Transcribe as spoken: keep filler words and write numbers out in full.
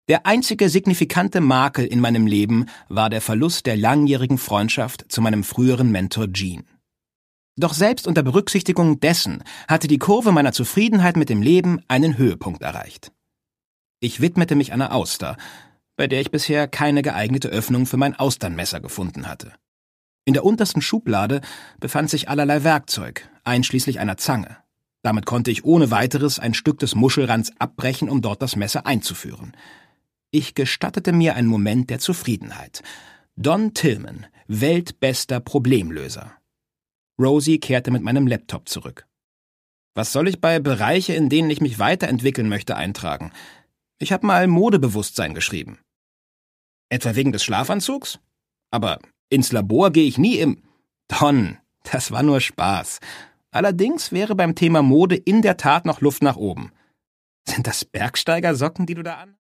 Der einzige signifikante Makel in meinem Leben war der Verlust der langjährigen Freundschaft zu meinem früheren Mentor Gene. Doch selbst unter Berücksichtigung dessen hatte die Kurve meiner Zufriedenheit mit dem Leben einen Höhepunkt erreicht. Ich widmete mich einer Auster, bei der ich bisher keine geeignete Öffnung für mein Austernmesser gefunden hatte. In der untersten Schublade befand sich allerlei Werkzeug, einschließlich einer Zange. Damit konnte ich ohne weiteres ein Stück des Muschelrands abbrechen, um dort das Messer einzuführen. Ich gestattete mir einen Moment der Zufriedenheit. Don Tillman, weltbester Problemlöser. Rosie kehrte mit meinem Laptop zurück. Was soll ich bei Bereiche, in denen ich mich weiterentwickeln möchte, eintragen? Ich habe mal Modebewusstsein geschrieben. Etwa wegen des Schlafanzugs? Aber ins Labor gehe ich nie im... Don, das war nur Spaß. Allerdings wäre beim Thema Mode in der Tat noch Luft nach oben. Sind das Bergsteigersocken, die du da an...